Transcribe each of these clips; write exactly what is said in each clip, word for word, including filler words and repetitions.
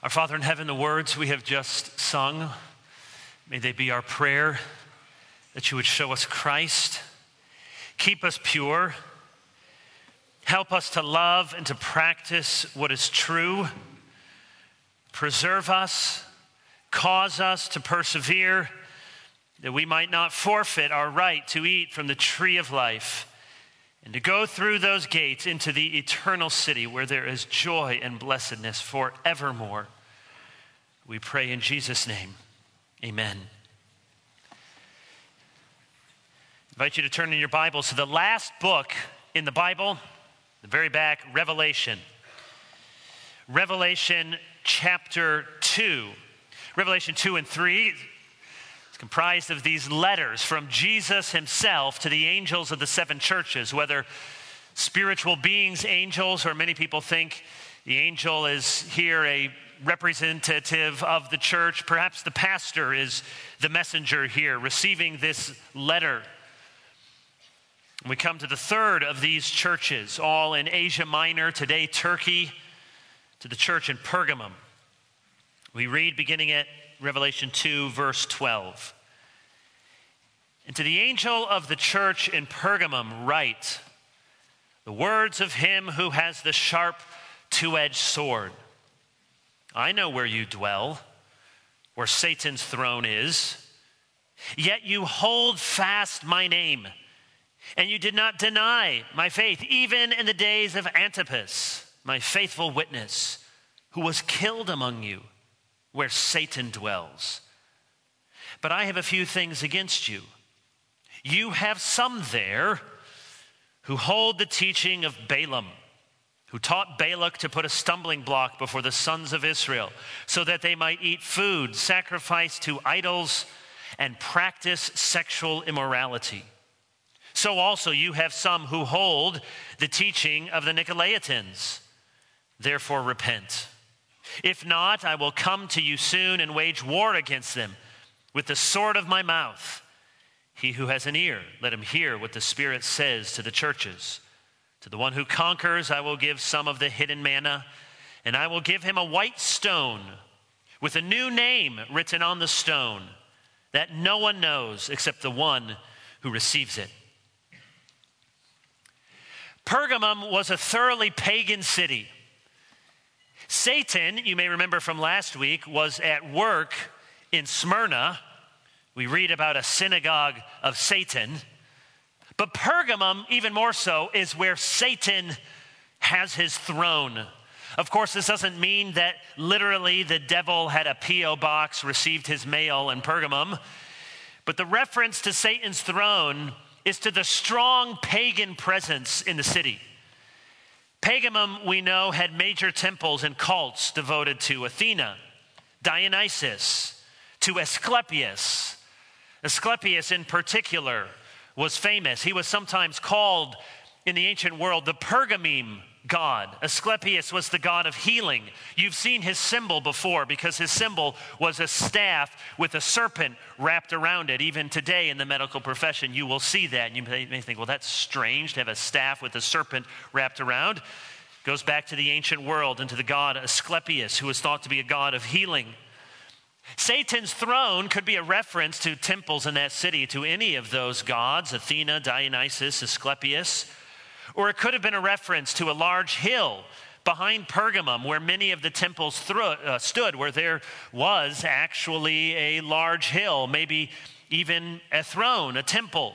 Our Father in heaven, the words we have just sung, may they be our prayer, that you would show us Christ, keep us pure, help us to love and to practice what is true, preserve us, cause us to persevere, that we might not forfeit our right to eat from the tree of life and to go through those gates into the eternal city where there is joy and blessedness forevermore. We pray in Jesus' name. Amen. I invite you to turn in your Bibles to the last book in the Bible, the very back, Revelation. Revelation chapter two. Revelation two and three. Comprised of these letters from Jesus himself to the angels of the seven churches, whether spiritual beings, angels, or many people think the angel is here a representative of the church. Perhaps the pastor is the messenger here receiving this letter. We come to the third of these churches, all in Asia Minor, today Turkey, to the church in Pergamum. We read beginning at Revelation two, verse twelve. And to the angel of the church in Pergamum write, the words of him who has the sharp two-edged sword. I know where you dwell, where Satan's throne is. Yet you hold fast my name, and you did not deny my faith, even in the days of Antipas, my faithful witness, who was killed among you, where Satan dwells. But I have a few things against you. You have some there who hold the teaching of Balaam, who taught Balak to put a stumbling block before the sons of Israel, so that they might eat food sacrificed to idols and practice sexual immorality. So also you have some who hold the teaching of the Nicolaitans. Therefore repent. If not, I will come to you soon and wage war against them with the sword of my mouth. He who has an ear, let him hear what the Spirit says to the churches. To the one who conquers, I will give some of the hidden manna, and I will give him a white stone with a new name written on the stone that no one knows except the one who receives it. Pergamum was a thoroughly pagan city. Satan, you may remember from last week, was at work in Smyrna. We read about a synagogue of Satan. But Pergamum, even more so, is where Satan has his throne. Of course, this doesn't mean that literally the devil had a P O box, received his mail in Pergamum. But the reference to Satan's throne is to the strong pagan presence in the city. Pergamum, we know, had major temples and cults devoted to Athena, Dionysus, to Asclepius. Asclepius in particular was famous. He was sometimes called in the ancient world the Pergameme god. Asclepius was the god of healing. You've seen his symbol before because his symbol was a staff with a serpent wrapped around it. Even today in the medical profession, you will see that. And you may think, well, that's strange to have a staff with a serpent wrapped around. It goes back to the ancient world and to the god Asclepius, who was thought to be a god of healing. Satan's throne could be a reference to temples in that city, to any of those gods, Athena, Dionysus, Asclepius. Or it could have been a reference to a large hill behind Pergamum where many of the temples thro- uh, stood, where there was actually a large hill, maybe even a throne, a temple.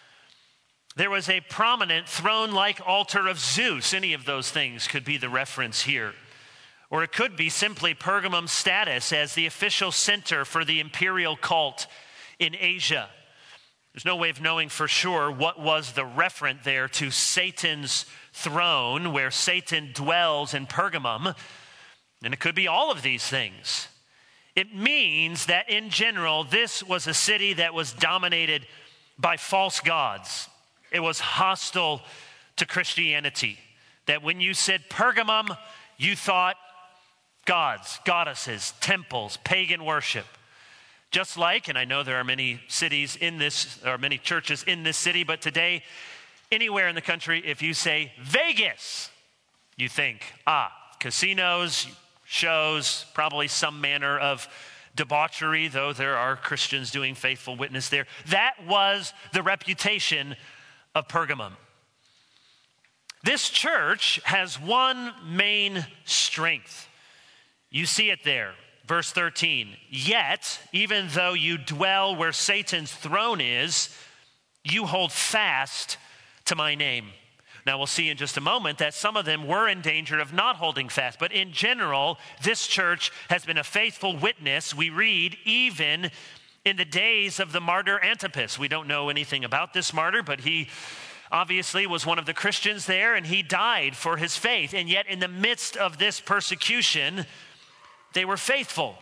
There was a prominent throne-like altar of Zeus. Any of those things could be the reference here. Or it could be simply Pergamum's status as the official center for the imperial cult in Asia. There's no way of knowing for sure what was the referent there to Satan's throne, where Satan dwells in Pergamum. And it could be all of these things. It means that in general, this was a city that was dominated by false gods. It was hostile to Christianity. That when you said Pergamum, you thought gods, goddesses, temples, pagan worship. Just like, and I know there are many cities in this, or many churches in this city, but today, anywhere in the country, if you say Vegas, you think, ah, casinos, shows, probably some manner of debauchery, though there are Christians doing faithful witness there. That was the reputation of Pergamum. This church has one main strength. You see it there, verse thirteen. Yet, even though you dwell where Satan's throne is, you hold fast to my name. Now, we'll see in just a moment that some of them were in danger of not holding fast. But in general, this church has been a faithful witness. We read even in the days of the martyr Antipas. We don't know anything about this martyr, but he obviously was one of the Christians there, and he died for his faith. And yet in the midst of this persecution, they were faithful.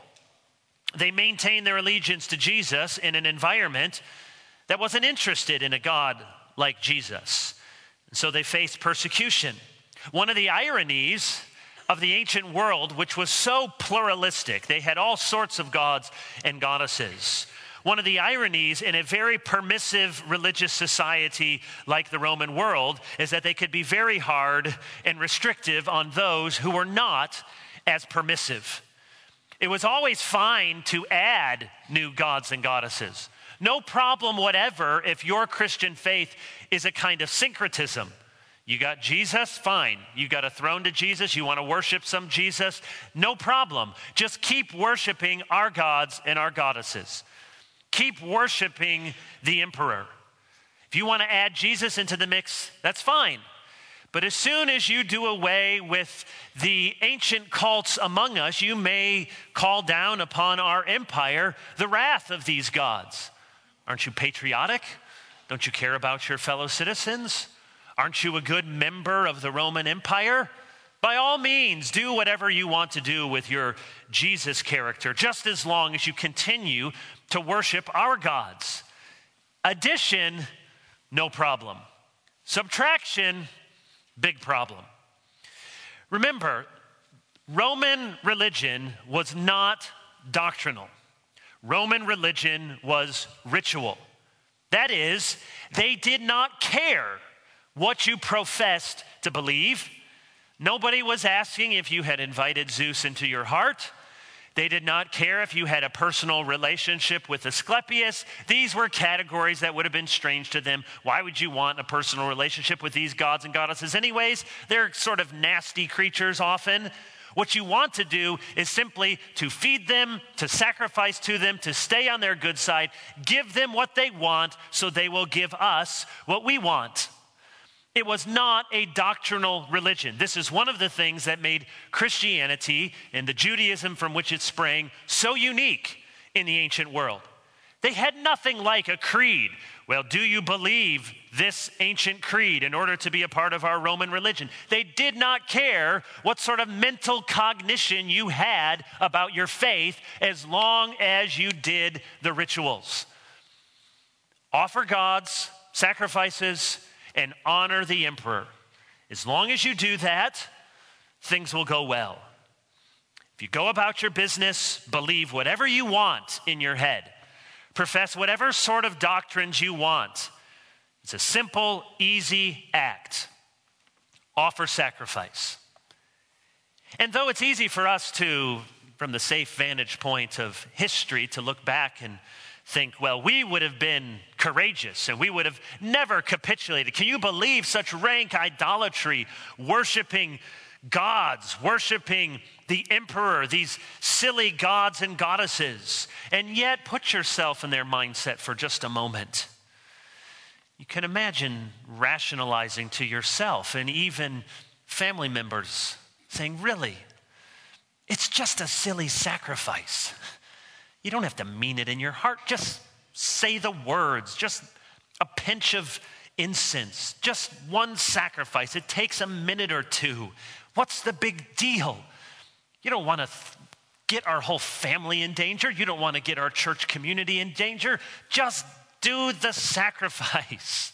They maintained their allegiance to Jesus in an environment that wasn't interested in a God like Jesus. And so they faced persecution. One of the ironies of the ancient world, which was so pluralistic, they had all sorts of gods and goddesses. One of the ironies in a very permissive religious society like the Roman world is that they could be very hard and restrictive on those who were not as permissive. It was always fine to add new gods and goddesses. No problem whatever if your Christian faith is a kind of syncretism. You got Jesus, fine. You got a throne to Jesus, you want to worship some Jesus, no problem. Just keep worshiping our gods and our goddesses. Keep worshiping the emperor. If you want to add Jesus into the mix, that's fine. But as soon as you do away with the ancient cults among us, you may call down upon our empire the wrath of these gods. Aren't you patriotic? Don't you care about your fellow citizens? Aren't you a good member of the Roman Empire? By all means, do whatever you want to do with your Jesus character, just as long as you continue to worship our gods. Addition, no problem. Subtraction, big problem. Remember, Roman religion was not doctrinal. Roman religion was ritual. That is, they did not care what you professed to believe. Nobody was asking if you had invited Zeus into your heart. They did not care if you had a personal relationship with Asclepius. These were categories that would have been strange to them. Why would you want a personal relationship with these gods and goddesses anyways? They're sort of nasty creatures often. What you want to do is simply to feed them, to sacrifice to them, to stay on their good side, give them what they want so they will give us what we want. It was not a doctrinal religion. This is one of the things that made Christianity and the Judaism from which it sprang so unique in the ancient world. They had nothing like a creed. Well, do you believe this ancient creed in order to be a part of our Roman religion? They did not care what sort of mental cognition you had about your faith as long as you did the rituals. Offer gods, sacrifices, and honor the emperor. As long as you do that, things will go well. If you go about your business, believe whatever you want in your head, profess whatever sort of doctrines you want. It's a simple, easy act. Offer sacrifice. And though it's easy for us to, from the safe vantage point of history, to look back and think, well, we would have been courageous and we would have never capitulated. Can you believe such rank idolatry, worshiping gods, worshiping the emperor, these silly gods and goddesses? And yet, put yourself in their mindset for just a moment. You can imagine rationalizing to yourself and even family members saying, really, it's just a silly sacrifice. You don't have to mean it in your heart. Just say the words, just a pinch of incense, just one sacrifice. It takes a minute or two. What's the big deal? You don't want to th- get our whole family in danger. You don't want to get our church community in danger. Just do the sacrifice.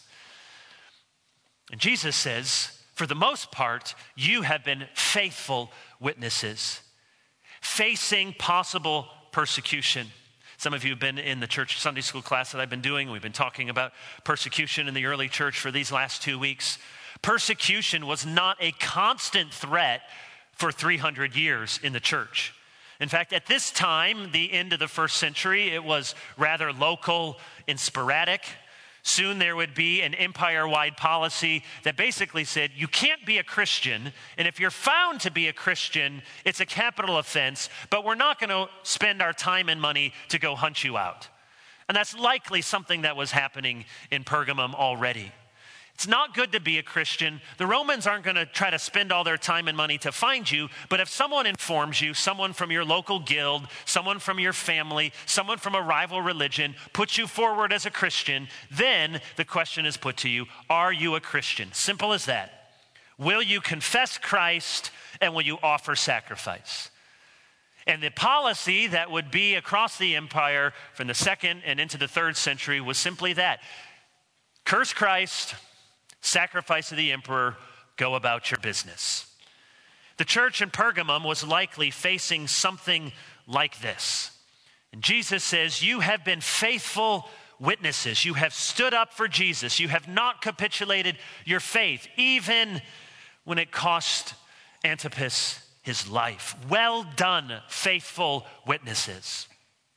And Jesus says, for the most part, you have been faithful witnesses, facing possible persecution. Some of you have been in the church Sunday school class that I've been doing. We've been talking about persecution in the early church for these last two weeks. Persecution was not a constant threat for three hundred years in the church. In fact, at this time, the end of the first century, it was rather local and sporadic. Soon there would be an empire-wide policy that basically said, you can't be a Christian, and if you're found to be a Christian, it's a capital offense, but we're not going to spend our time and money to go hunt you out. And that's likely something that was happening in Pergamum already. It's not good to be a Christian. The Romans aren't going to try to spend all their time and money to find you, but if someone informs you, someone from your local guild, someone from your family, someone from a rival religion puts you forward as a Christian, then the question is put to you, are you a Christian? Simple as that. Will you confess Christ and will you offer sacrifice? And the policy that would be across the empire from the second and into the third century was simply that. Curse Christ, sacrifice of the emperor, go about your business. The church in Pergamum was likely facing something like this. And Jesus says, you have been faithful witnesses. You have stood up for Jesus. You have not capitulated your faith, even when it cost Antipas his life. Well done, faithful witnesses.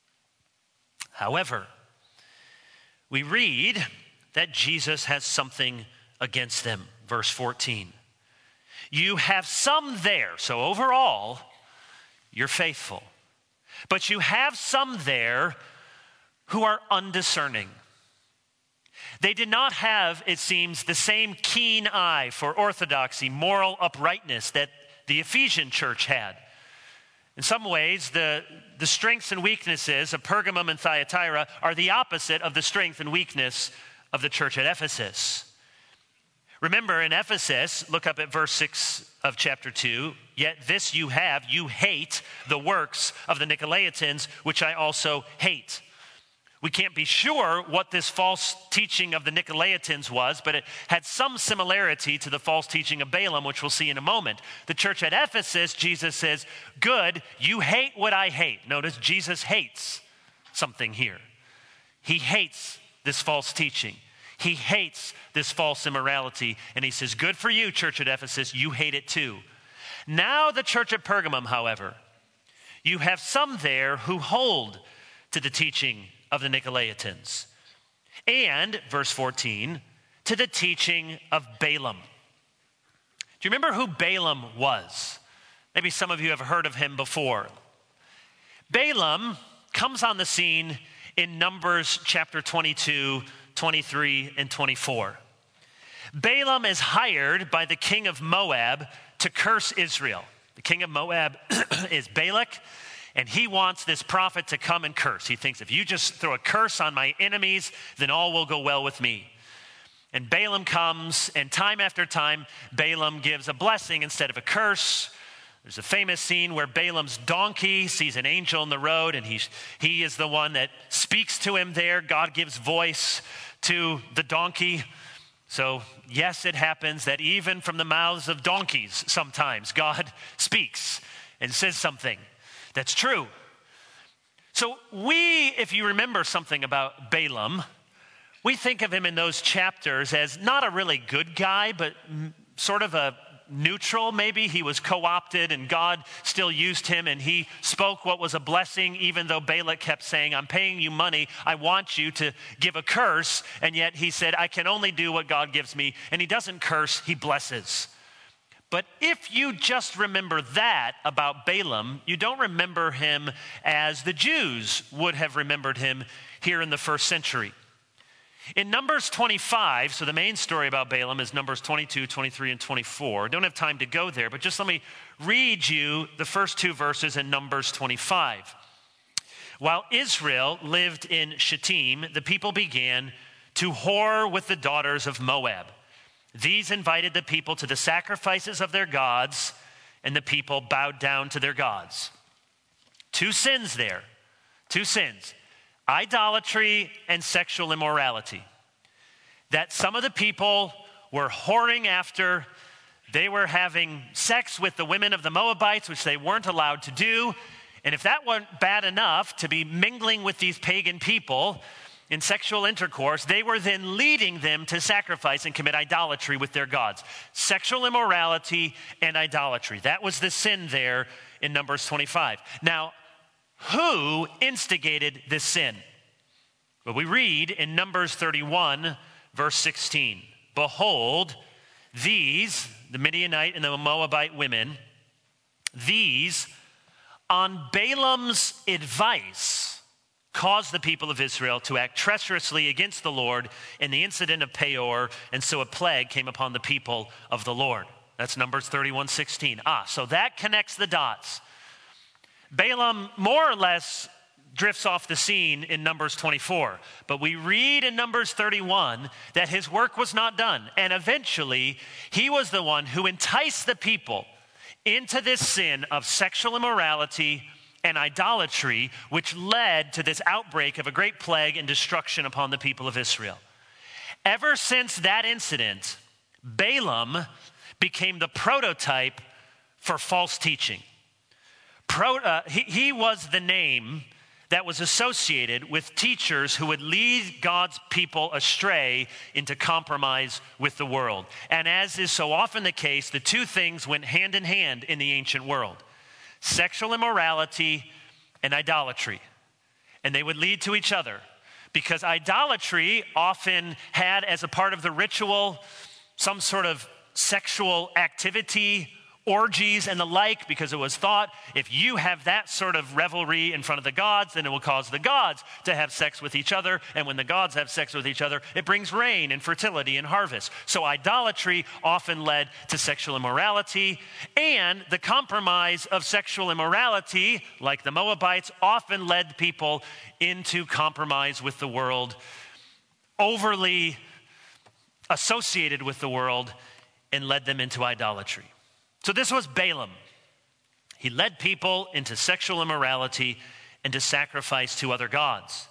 However, we read that Jesus has something against them. Verse fourteen. You have some there, so overall, you're faithful. But you have some there who are undiscerning. They did not have, it seems, the same keen eye for orthodoxy, moral uprightness that the Ephesian church had. In some ways, the, the strengths and weaknesses of Pergamum and Thyatira are the opposite of the strength and weakness of the church at Ephesus. Remember, in Ephesus, look up at verse six of chapter two, yet this you have, you hate the works of the Nicolaitans, which I also hate. We can't be sure what this false teaching of the Nicolaitans was, but it had some similarity to the false teaching of Balaam, which we'll see in a moment. The church at Ephesus, Jesus says, good, you hate what I hate. Notice Jesus hates something here. He hates this false teaching. He hates this false immorality. And he says, good for you, church at Ephesus, you hate it too. Now the church at Pergamum, however, you have some there who hold to the teaching of the Nicolaitans, and, verse fourteen, to the teaching of Balaam. Do you remember who Balaam was? Maybe some of you have heard of him before. Balaam comes on the scene in Numbers chapter twenty-two, twenty-three, and twenty-four. Balaam is hired by the king of Moab to curse Israel. The king of Moab is Balak, and he wants this prophet to come and curse. He thinks, if you just throw a curse on my enemies, then all will go well with me. And Balaam comes, and time after time, Balaam gives a blessing instead of a curse. There's a famous scene where Balaam's donkey sees an angel in the road, and he's, he is the one that speaks to him there. God gives voice to the donkey. So, yes, it happens that even from the mouths of donkeys, sometimes God speaks and says something. That's true. So we, if you remember something about Balaam, we think of him in those chapters as not a really good guy, but sort of a neutral. Maybe he was co-opted and God still used him and he spoke what was a blessing, even though Balak kept saying, I'm paying you money. I want you to give a curse. And yet he said, I can only do what God gives me. And he doesn't curse, he blesses. But if you just remember that about Balaam, you don't remember him as the Jews would have remembered him here in the first century. In Numbers twenty-five, so the main story about Balaam is Numbers twenty-two, twenty-three, and twenty-four. Don't have time to go there, but just let me read you the first two verses in Numbers twenty-five. While Israel lived in Shittim, the people began to whore with the daughters of Moab. These invited the people to the sacrifices of their gods, and the people bowed down to their gods. Two sins there, two sins, idolatry and sexual immorality. That some of the people were whoring after, they were having sex with the women of the Moabites, which they weren't allowed to do. And if that weren't bad enough to be mingling with these pagan people, in sexual intercourse, they were then leading them to sacrifice and commit idolatry with their gods. Sexual immorality and idolatry. That was the sin there in Numbers twenty-five. Now, who instigated this sin? Well, we read in Numbers thirty-one, verse sixteen. Behold, these, the Midianite and the Moabite women, these, on Balaam's advice, caused the people of Israel to act treacherously against the Lord in the incident of Peor, and so a plague came upon the people of the Lord. That's Numbers thirty-one sixteen. Ah, so that connects the dots. Balaam more or less drifts off the scene in Numbers twenty-four, but we read in Numbers thirty-one that his work was not done, and eventually he was the one who enticed the people into this sin of sexual immorality and idolatry, which led to this outbreak of a great plague and destruction upon the people of Israel. Ever since that incident, Balaam became the prototype for false teaching. Pro, uh, he, he was the name that was associated with teachers who would lead God's people astray into compromise with the world. And as is so often the case, the two things went hand in hand in the ancient world: sexual immorality and idolatry. And they would lead to each other, because idolatry often had as a part of the ritual some sort of sexual activity, orgies and the like, because it was thought if you have that sort of revelry in front of the gods, then it will cause the gods to have sex with each other. And when the gods have sex with each other, it brings rain and fertility and harvest. So idolatry often led to sexual immorality, and the compromise of sexual immorality, like the Moabites, often led people into compromise with the world, overly associated with the world, and led them into idolatry. So this was Balaam. He led people into sexual immorality and to sacrifice to other gods.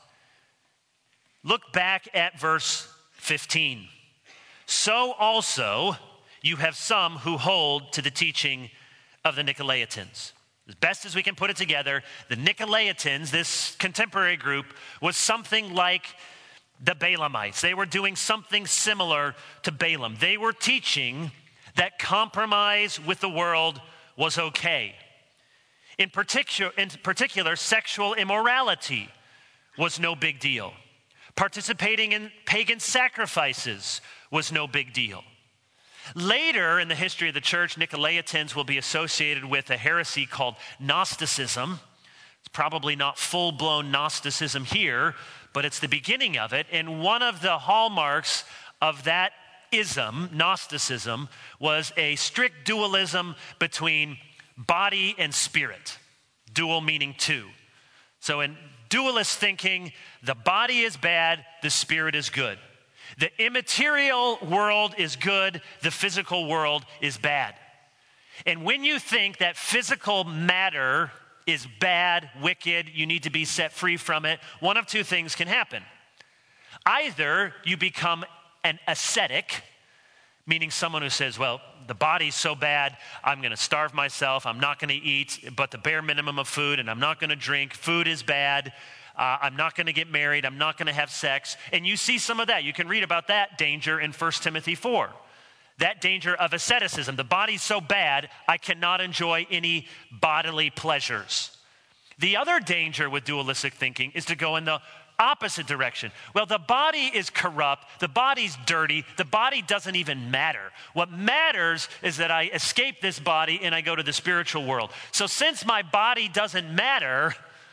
Look back at verse fifteen. So also you have some who hold to the teaching of the Nicolaitans. As best as we can put it together, the Nicolaitans, this contemporary group, was something like the Balaamites. They were doing something similar to Balaam. They were teaching that compromise with the world was okay. In particular, in particular, sexual immorality was no big deal. Participating in pagan sacrifices was no big deal. Later in the history of the church, Nicolaitans will be associated with a heresy called Gnosticism. It's probably not full-blown Gnosticism here, but it's the beginning of it. And one of the hallmarks of that ism, Gnosticism, was a strict dualism between body and spirit. Dual meaning two. So in dualist thinking, the body is bad, the spirit is good. The immaterial world is good, the physical world is bad. And when you think that physical matter is bad, wicked, you need to be set free from it, one of two things can happen. Either you become an ascetic, meaning someone who says, well, the body's so bad, I'm going to starve myself, I'm not going to eat but the bare minimum of food, and I'm not going to drink, food is bad, uh, I'm not going to get married, I'm not going to have sex. And you see some of that. You can read about that danger in First Timothy four. That danger of asceticism. The body's so bad, I cannot enjoy any bodily pleasures. The other danger with dualistic thinking is to go in the opposite direction. Well, the body is corrupt, the body's dirty, the body doesn't even matter. What matters is that I escape this body and I go to the spiritual world. So since my body doesn't matter,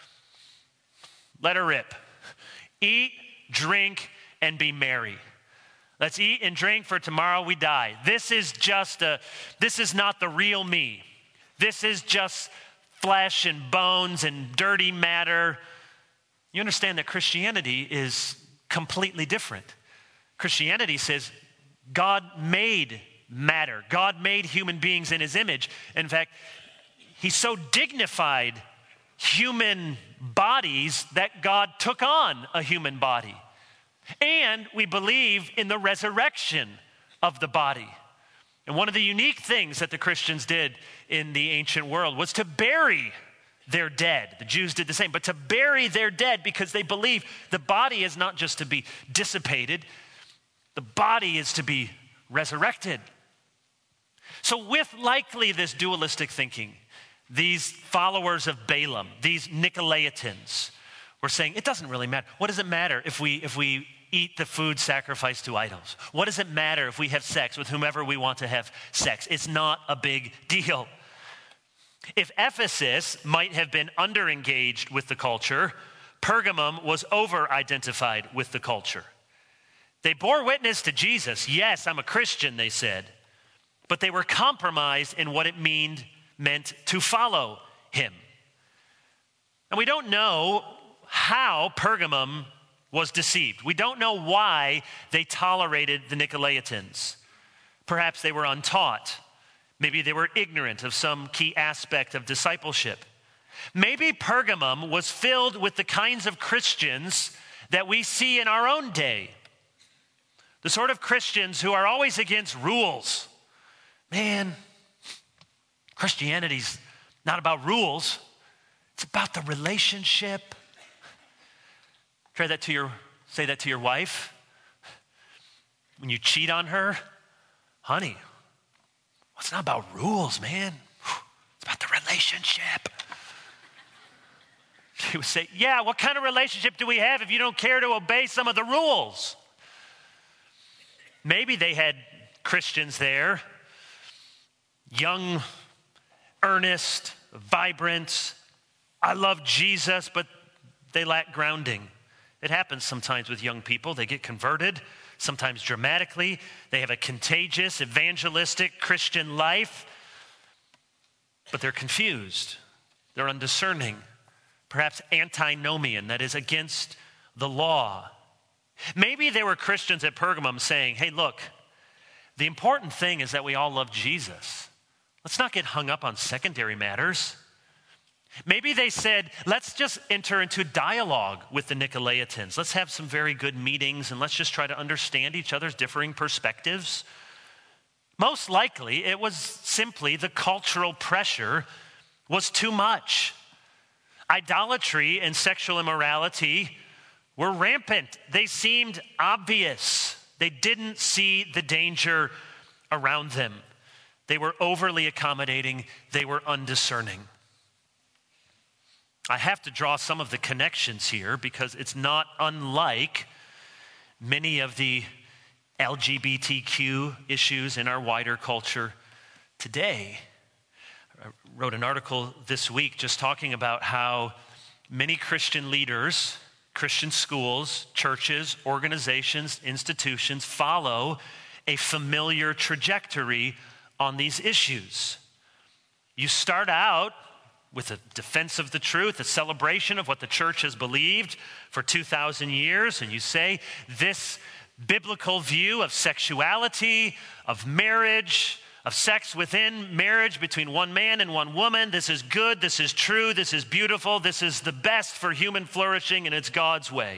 let her rip. Eat, drink, and be merry. Let's eat and drink, for tomorrow we die. This is just a, this is not the real me. This is just flesh and bones and dirty matter. You understand that Christianity is completely different. Christianity says God made matter. God made human beings in his image. In fact, he so dignified human bodies that God took on a human body. And we believe in the resurrection of the body. And one of the unique things that the Christians did in the ancient world was to bury their dead. The Jews did the same, but to bury their dead because they believe the body is not just to be dissipated, the body is to be resurrected. So with likely this dualistic thinking, these followers of Balaam, these Nicolaitans, were saying, it doesn't really matter. What does it matter if we if we eat the food sacrificed to idols? What does it matter if we have sex with whomever we want to have sex? It's not a big deal. If Ephesus might have been under-engaged with the culture, Pergamum was over-identified with the culture. They bore witness to Jesus. Yes, I'm a Christian, they said. But they were compromised in what it meaned, meant to follow him. And we don't know how Pergamum was deceived. We don't know why they tolerated the Nicolaitans. Perhaps they were untaught. Maybe they were ignorant of some key aspect of discipleship. Maybe Pergamum was filled with the kinds of Christians that we see in our own day. The sort of Christians who are always against rules. Man, Christianity's not about rules. It's about the relationship. Try that to your, say that to your wife. When you cheat on her, honey, well, it's not about rules, man. It's about the relationship. She would say, yeah, what kind of relationship do we have if you don't care to obey some of the rules? Maybe they had Christians there, young, earnest, vibrant. I love Jesus, but they lack grounding. It happens sometimes with young people. They get converted, sometimes dramatically. They have a contagious, evangelistic Christian life, but they're confused. They're undiscerning, perhaps antinomian, that is against the law. Maybe there were Christians at Pergamum saying, hey, look, the important thing is that we all love Jesus. Let's not get hung up on secondary matters. Maybe they said, let's just enter into dialogue with the Nicolaitans. Let's have some very good meetings and let's just try to understand each other's differing perspectives. Most likely, it was simply the cultural pressure was too much. Idolatry and sexual immorality were rampant. They seemed obvious. They didn't see the danger around them. They were overly accommodating. They were undiscerning. I have to draw some of the connections here because it's not unlike many of the L G B T Q issues in our wider culture today. I wrote an article this week just talking about how many Christian leaders, Christian schools, churches, organizations, institutions follow a familiar trajectory on these issues. You start out with a defense of the truth, a celebration of what the church has believed for two thousand years, and you say, this biblical view of sexuality, of marriage, of sex within marriage between one man and one woman, this is good, this is true, this is beautiful, this is the best for human flourishing, and it's God's way.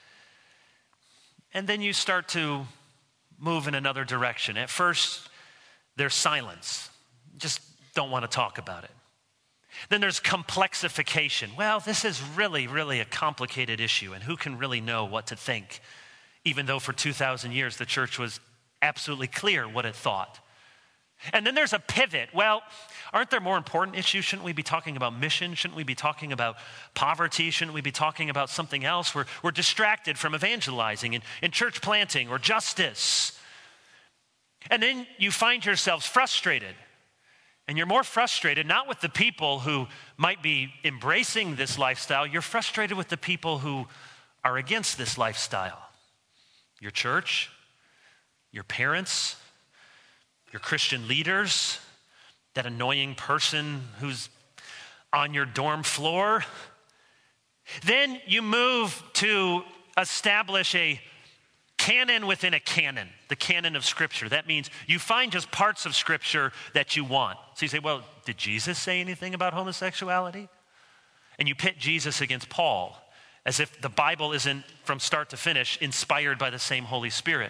And then you start to move in another direction. At first, there's silence. Just don't want to talk about it. Then there's complexification. Well, this is really, really a complicated issue, and who can really know what to think, even though for two thousand years the church was absolutely clear what it thought. And then there's a pivot. Well, aren't there more important issues? Shouldn't we be talking about mission? Shouldn't we be talking about poverty? Shouldn't we be talking about something else? We're, we're distracted from evangelizing and, and church planting or justice. And then you find yourselves frustrated. And you're more frustrated, not with the people who might be embracing this lifestyle. You're frustrated with the people who are against this lifestyle. Your church, your parents, your Christian leaders, that annoying person who's on your dorm floor. Then you move to establish a canon within a canon, the canon of Scripture. That means you find just parts of Scripture that you want. So you say, well, did Jesus say anything about homosexuality? And you pit Jesus against Paul, as if the Bible isn't from start to finish inspired by the same Holy Spirit.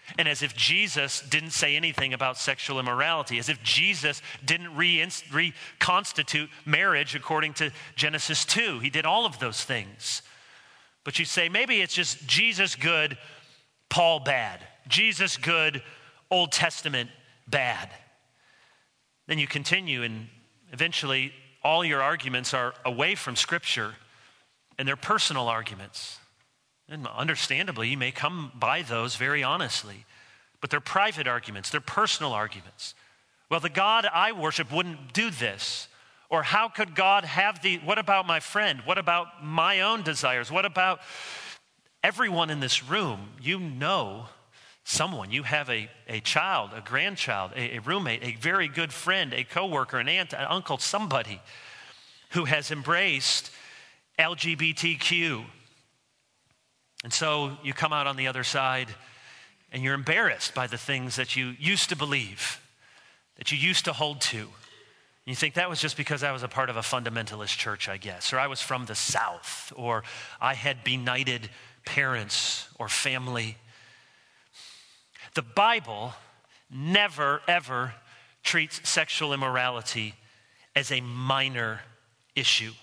And as if Jesus didn't say anything about sexual immorality, as if Jesus didn't re- reconstitute marriage according to Genesis two. He did all of those things. But you say, maybe it's just Jesus good, Paul bad. Jesus good, Old Testament bad. Then you continue, and eventually all your arguments are away from Scripture, and they're personal arguments. And understandably, you may come by those very honestly, but they're private arguments, they're personal arguments. Well, the God I worship wouldn't do this. Or how could God have the, what about my friend? What about my own desires? What about everyone in this room? You know someone, you have a, a child, a grandchild, a, a roommate, a very good friend, a coworker, an aunt, an uncle, somebody who has embraced L G B T Q. And so you come out on the other side and you're embarrassed by the things that you used to believe, that you used to hold to. And you think that was just because I was a part of a fundamentalist church, I guess, or I was from the South, or I had benighted parents or family. The Bible never, ever treats sexual immorality as a minor issue.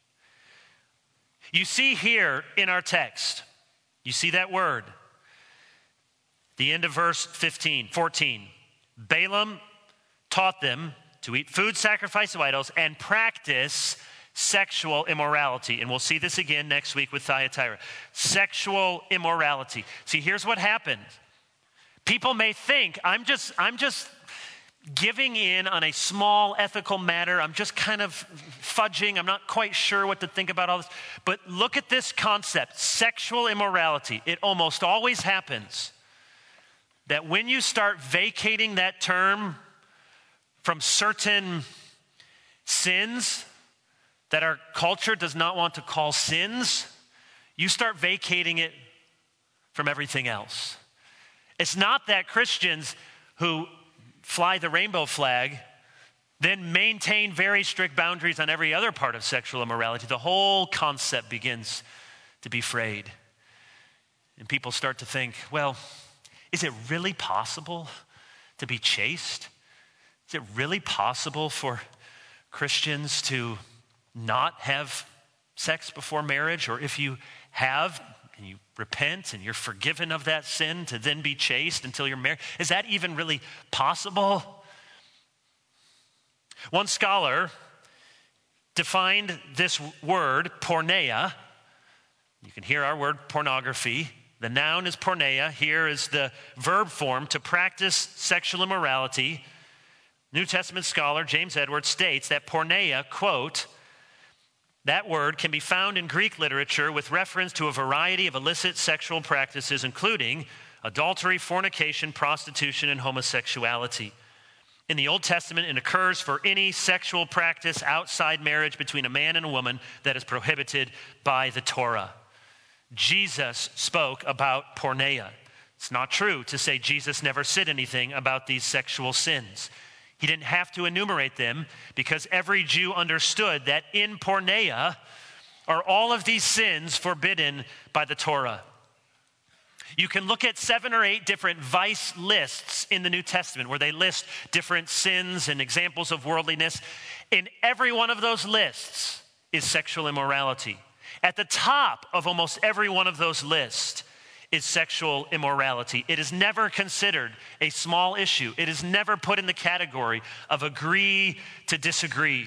You see here in our text, you see that word, the end of verse fifteen, fourteen. Balaam taught them to eat food sacrificed to idols and practice sexual immorality. And we'll see this again next week with Thyatira. Sexual immorality. See, here's what happened. People may think, I'm just, I'm just giving in on a small ethical matter. I'm just kind of fudging. I'm not quite sure what to think about all this. But look at this concept, sexual immorality. It almost always happens that when you start vacating that term from certain sins that our culture does not want to call sins, you start vacating it from everything else. It's not that Christians who fly the rainbow flag then maintain very strict boundaries on every other part of sexual immorality. The whole concept begins to be frayed. And people start to think, well, is it really possible to be chaste? Is it really possible for Christians to not have sex before marriage? Or if you have, and you repent and you're forgiven of that sin, to then be chaste until you're married? Is that even really possible? One scholar defined this word, porneia. You can hear our word pornography. The noun is porneia. Here is the verb form, to practice sexual immorality. New Testament scholar James Edwards states that porneia, quote, that word can be found in Greek literature with reference to a variety of illicit sexual practices, including adultery, fornication, prostitution, and homosexuality. In the Old Testament, it occurs for any sexual practice outside marriage between a man and a woman that is prohibited by the Torah. Jesus spoke about porneia. It's not true to say Jesus never said anything about these sexual sins. He didn't have to enumerate them because every Jew understood that in porneia are all of these sins forbidden by the Torah. You can look at seven or eight different vice lists in the New Testament where they list different sins and examples of worldliness. In every one of those lists is sexual immorality. At the top of almost every one of those lists is sexual immorality. It is never considered a small issue. It is never put in the category of agree to disagree.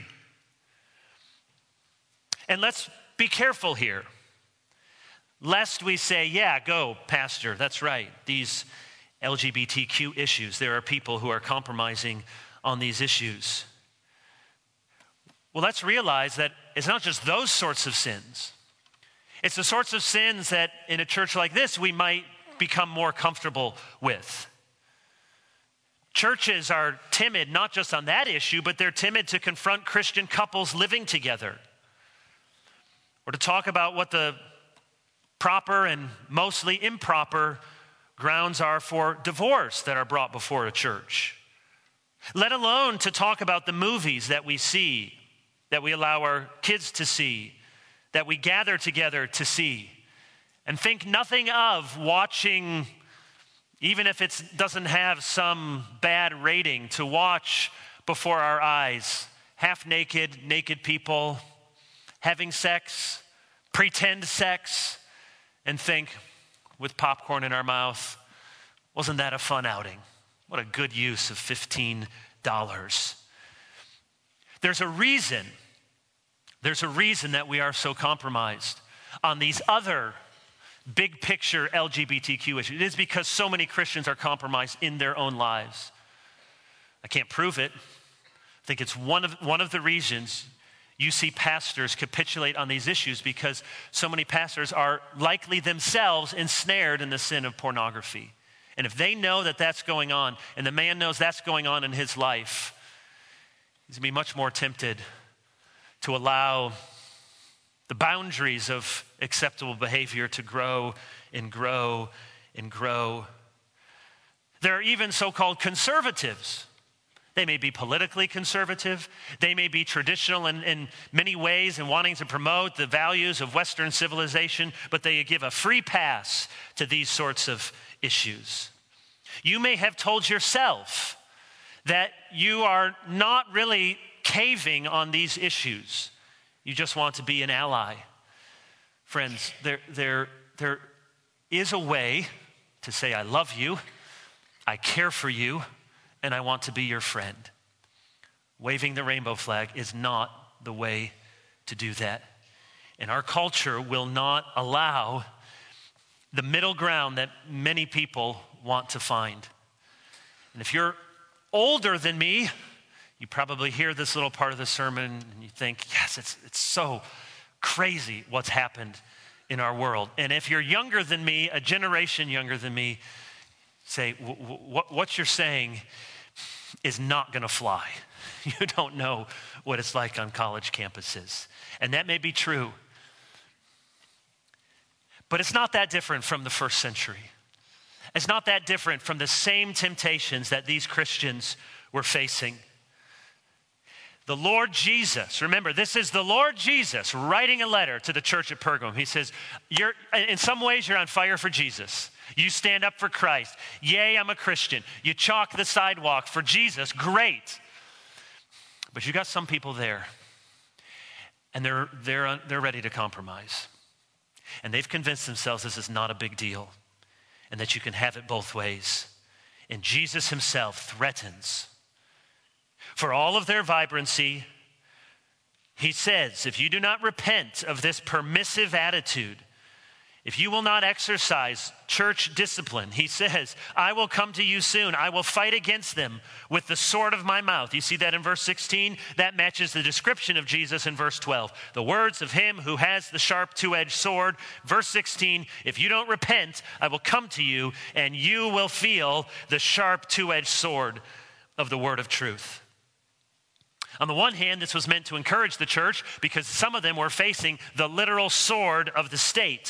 And let's be careful here, lest we say, yeah, go, Pastor, that's right. These L G B T Q issues, there are people who are compromising on these issues. Well, let's realize that it's not just those sorts of sins. It's the sorts of sins that in a church like this we might become more comfortable with. Churches are timid not just on that issue, but they're timid to confront Christian couples living together, or to talk about what the proper and mostly improper grounds are for divorce that are brought before a church. Let alone to talk about the movies that we see, that we allow our kids to see, that we gather together to see, and think nothing of watching even if it doesn't have some bad rating, to watch before our eyes half-naked, naked people having sex, pretend sex, and think, with popcorn in our mouth, wasn't that a fun outing? What a good use of fifteen dollars. There's a reason, there's a reason that we are so compromised on these other big picture L G B T Q issues. It is because so many Christians are compromised in their own lives. I can't prove it. I think it's one of, one of the reasons you see pastors capitulate on these issues, because so many pastors are likely themselves ensnared in the sin of pornography. And if they know that that's going on, and the man knows that's going on in his life, he's going to be much more tempted to allow the boundaries of acceptable behavior to grow and grow and grow. There are even so-called conservatives. They may be politically conservative. They may be traditional in, in many ways and wanting to promote the values of Western civilization, but they give a free pass to these sorts of issues. You may have told yourself that you are not really caving on these issues. You just want to be an ally. Friends, there, there, there is a way to say, I love you, I care for you, and I want to be your friend. Waving the rainbow flag is not the way to do that. And our culture will not allow the middle ground that many people want to find. And if you're older than me, you probably hear this little part of the sermon and you think, yes, it's, it's so crazy what's happened in our world. And if you're younger than me, a generation younger than me, say, what, what you're saying is not going to fly. You don't know what it's like on college campuses. And that may be true. But it's not that different from the first century. It's not that different from the same temptations that these Christians were facing. The Lord Jesus, remember, this is the Lord Jesus writing a letter to the church at Pergamum. He says, "You're in some ways you're on fire for Jesus. You stand up for Christ. Yay, I'm a Christian. You chalk the sidewalk for Jesus. Great. But you got some people there, and they're, they're, they're ready to compromise. And they've convinced themselves this is not a big deal and that you can have it both ways. And Jesus himself threatens. For all of their vibrancy, he says, if you do not repent of this permissive attitude, if you will not exercise church discipline, he says, I will come to you soon. I will fight against them with the sword of my mouth. You see that in verse sixteen? That matches the description of Jesus in verse twelve. The words of him who has the sharp two-edged sword. Verse sixteen, if you don't repent, I will come to you and you will feel the sharp two-edged sword of the word of truth. On the one hand, this was meant to encourage the church because some of them were facing the literal sword of the state.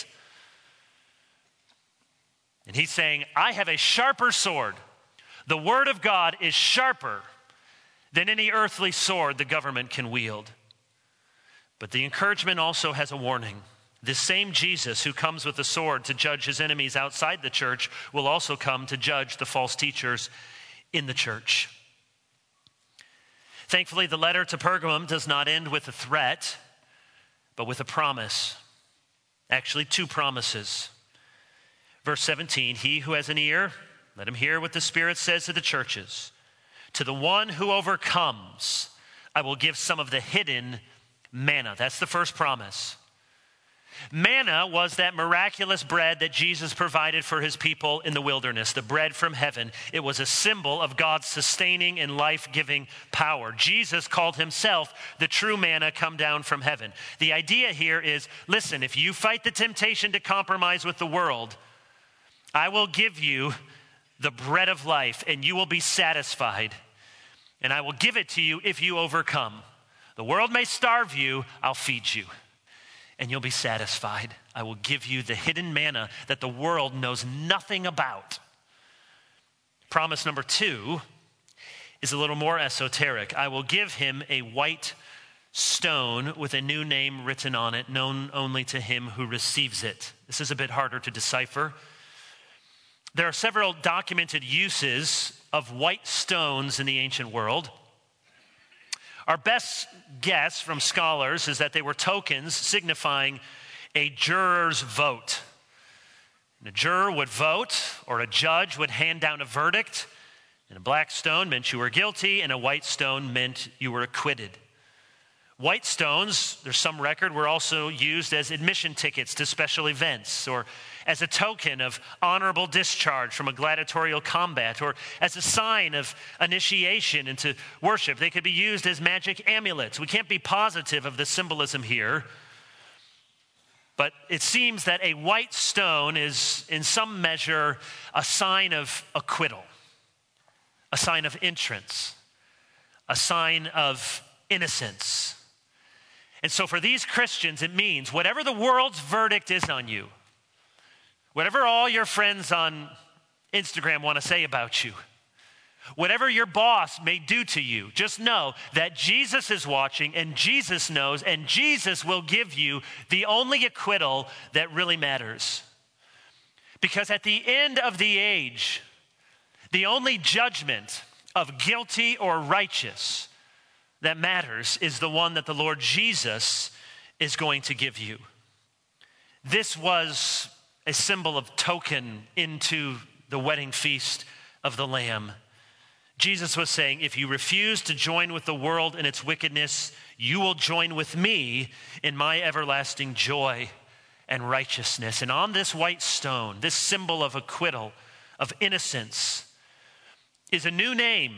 And he's saying, I have a sharper sword. The word of God is sharper than any earthly sword the government can wield. But the encouragement also has a warning. This same Jesus who comes with a sword to judge his enemies outside the church will also come to judge the false teachers in the church. Thankfully, the letter to Pergamum does not end with a threat, but with a promise. Actually, two promises. Verse seventeen, he who has an ear, let him hear what the Spirit says to the churches. To the one who overcomes, I will give some of the hidden manna. That's the first promise. Manna was that miraculous bread that Jesus provided for his people in the wilderness, the bread from heaven. It was a symbol of God's sustaining and life-giving power. Jesus called himself the true manna come down from heaven. The idea here is, listen, if you fight the temptation to compromise with the world, I will give you the bread of life and you will be satisfied. And I will give it to you if you overcome. The world may starve you, I'll feed you. And you'll be satisfied. I will give you the hidden manna that the world knows nothing about. Promise number two is a little more esoteric. I will give him a white stone with a new name written on it, known only to him who receives it. This is a bit harder to decipher. There are several documented uses of white stones in the ancient world. Our best guess from scholars is that they were tokens signifying a juror's vote. And a juror would vote, or a judge would hand down a verdict, and a black stone meant you were guilty, and a white stone meant you were acquitted. White stones, there's some record, were also used as admission tickets to special events, or as a token of honorable discharge from a gladiatorial combat, or as a sign of initiation into worship. They could be used as magic amulets. We can't be positive of the symbolism here, but it seems that a white stone is, in some measure, a sign of acquittal, a sign of entrance, a sign of innocence. And so for these Christians, it means whatever the world's verdict is on you, whatever all your friends on Instagram want to say about you, whatever your boss may do to you, just know that Jesus is watching and Jesus knows, and Jesus will give you the only acquittal that really matters. Because at the end of the age, the only judgment of guilty or righteous that matters is the one that the Lord Jesus is going to give you. This was a symbol of token into the wedding feast of the Lamb. Jesus was saying, if you refuse to join with the world in its wickedness, you will join with me in my everlasting joy and righteousness. And on this white stone, this symbol of acquittal, of innocence, is a new name,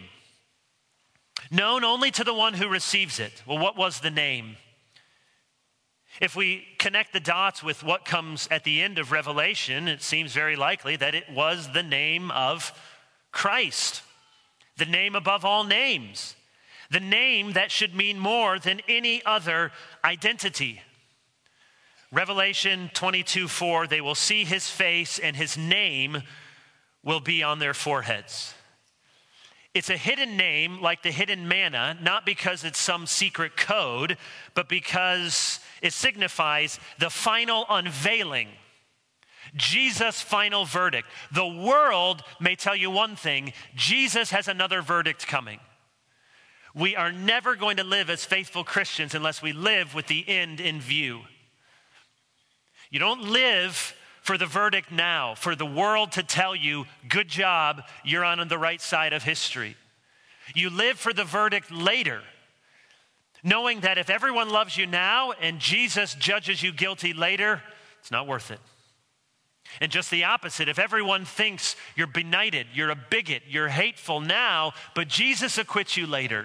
known only to the one who receives it. Well, what was the name? If we connect the dots with what comes at the end of Revelation, it seems very likely that it was the name of Christ, the name above all names, the name that should mean more than any other identity. Revelation twenty-two four, they will see his face and his name will be on their foreheads. It's a hidden name like the hidden manna, not because it's some secret code, but because it signifies the final unveiling, Jesus' final verdict. The world may tell you one thing, Jesus has another verdict coming. We are never going to live as faithful Christians unless we live with the end in view. You don't live for the verdict now, for the world to tell you, good job, you're on the right side of history. You live for the verdict later, knowing that if everyone loves you now and Jesus judges you guilty later, it's not worth it. And just the opposite, if everyone thinks you're benighted, you're a bigot, you're hateful now, but Jesus acquits you later,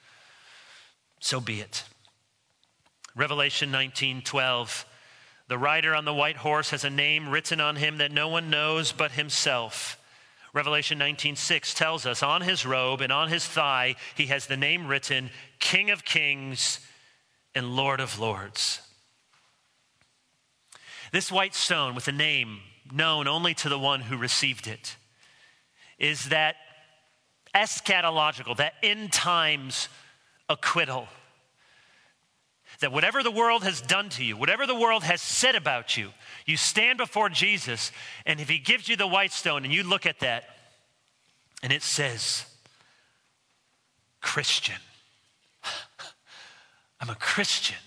so be it. Revelation nineteen twelve. The rider on the white horse has a name written on him that no one knows but himself. Revelation nineteen six tells us on his robe and on his thigh, he has the name written, King of Kings and Lord of Lords. This white stone with a name known only to the one who received it is that eschatological, that end times acquittal. That whatever the world has done to you, whatever the world has said about you, you stand before Jesus, and if he gives you the white stone and you look at that, and it says, Christian. I'm a Christian.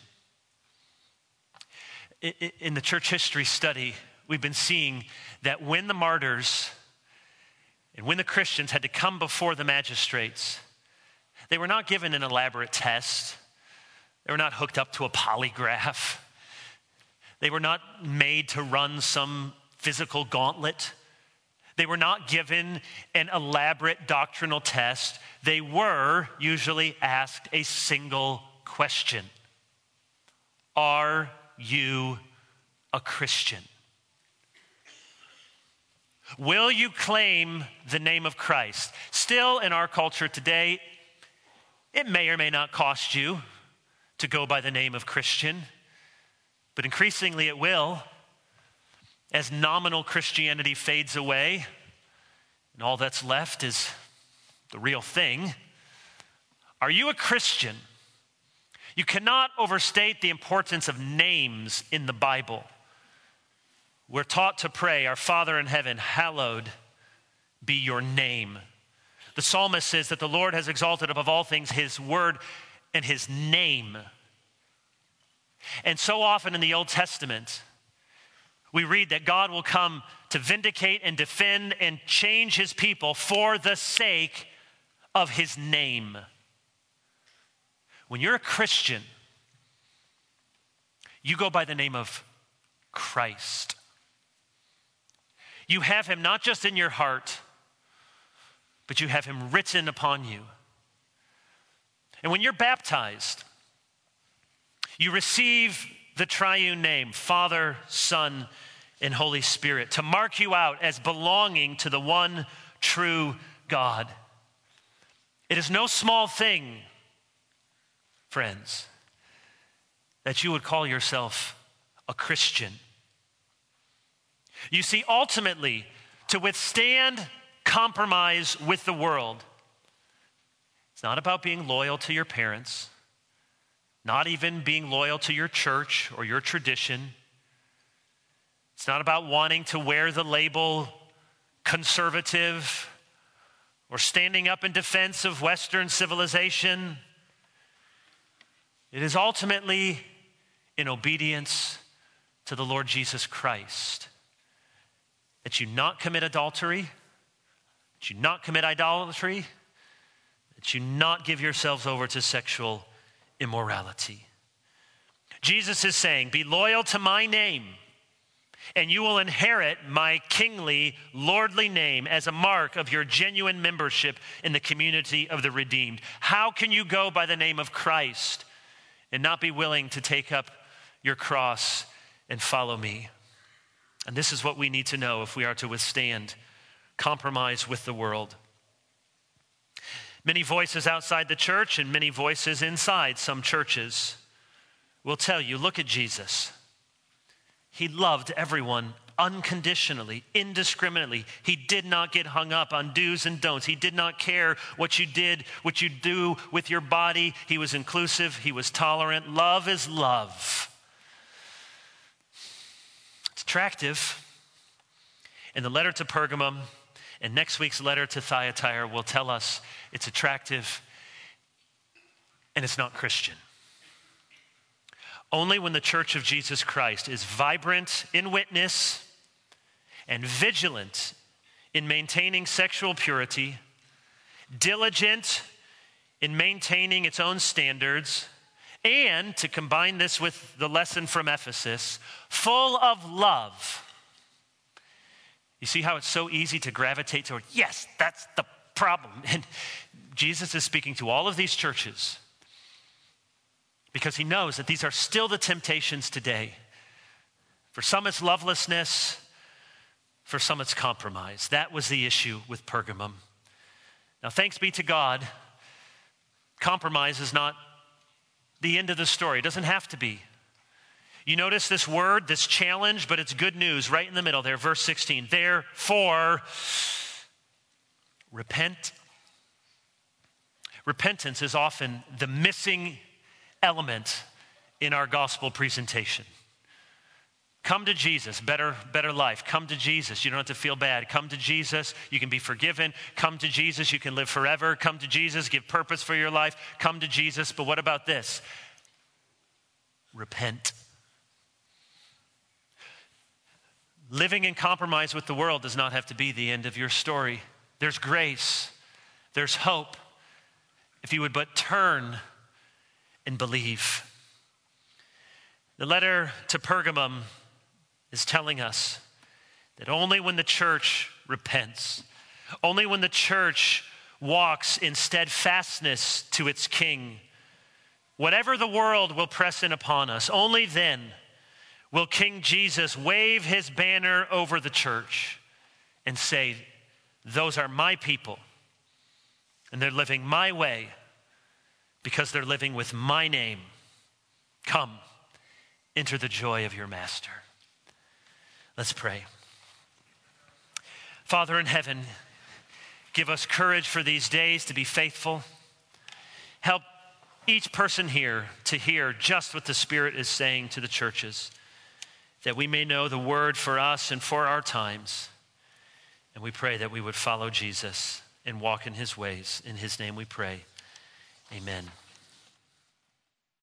In the church history study, we've been seeing that when the martyrs and when the Christians had to come before the magistrates, they were not given an elaborate test. They were not hooked up to a polygraph. They were not made to run some physical gauntlet. They were not given an elaborate doctrinal test. They were usually asked a single question. Are you a Christian? Will you claim the name of Christ? Still in our culture today, it may or may not cost you to go by the name of Christian, but increasingly it will, as nominal Christianity fades away, and all that's left is the real thing. Are you a Christian? You cannot overstate the importance of names in the Bible. We're taught to pray, our Father in heaven, hallowed be your name. The psalmist says that the Lord has exalted above all things his word and his name. And so often in the Old Testament, we read that God will come to vindicate and defend and change his people for the sake of his name. When you're a Christian, you go by the name of Christ. You have him not just in your heart, but you have him written upon you. And when you're baptized, you receive the triune name, Father, Son, and Holy Spirit, to mark you out as belonging to the one true God. It is no small thing, friends, that you would call yourself a Christian. You see, ultimately, to withstand compromise with the world, it's not about being loyal to your parents, not even being loyal to your church or your tradition. It's not about wanting to wear the label conservative or standing up in defense of Western civilization. It is ultimately in obedience to the Lord Jesus Christ that you not commit adultery, that you not commit idolatry, that you not give yourselves over to sexual immorality. Jesus is saying, be loyal to my name, and you will inherit my kingly, lordly name as a mark of your genuine membership in the community of the redeemed. How can you go by the name of Christ and not be willing to take up your cross and follow me? And this is what we need to know if we are to withstand compromise with the world. Many voices outside the church and many voices inside some churches will tell you, look at Jesus. He loved everyone unconditionally, indiscriminately. He did not get hung up on do's and don'ts. He did not care what you did, what you do with your body. He was inclusive. He was tolerant. Love is love. It's attractive. And the letter to Pergamum and next week's letter to Thyatira will tell us it's attractive and it's not Christian. Only when the Church of Jesus Christ is vibrant in witness and vigilant in maintaining sexual purity, diligent in maintaining its own standards, and to combine this with the lesson from Ephesus, full of love. You see how it's so easy to gravitate toward, yes, that's the problem. And Jesus is speaking to all of these churches because he knows that these are still the temptations today. For some, it's lovelessness. For some, it's compromise. That was the issue with Pergamum. Now, thanks be to God, compromise is not the end of the story. It doesn't have to be. You notice this word, this challenge, but it's good news right in the middle there, verse sixteen. Therefore, repent. Repentance is often the missing element in our gospel presentation. Come to Jesus, better, better life. Come to Jesus, you don't have to feel bad. Come to Jesus, you can be forgiven. Come to Jesus, you can live forever. Come to Jesus, give purpose for your life. Come to Jesus, but what about this? Repent. Living in compromise with the world does not have to be the end of your story. There's grace, there's hope, if you would but turn and believe. The letter to Pergamum is telling us that only when the church repents, only when the church walks in steadfastness to its King, whatever the world will press in upon us, only then will King Jesus wave his banner over the church and say, those are my people, and they're living my way because they're living with my name. Come, enter the joy of your master. Let's pray. Father in heaven, give us courage for these days to be faithful. Help each person here to hear just what the Spirit is saying to the churches, that we may know the word for us and for our times, And we pray that we would follow Jesus and walk in his ways. In his name we pray. Amen.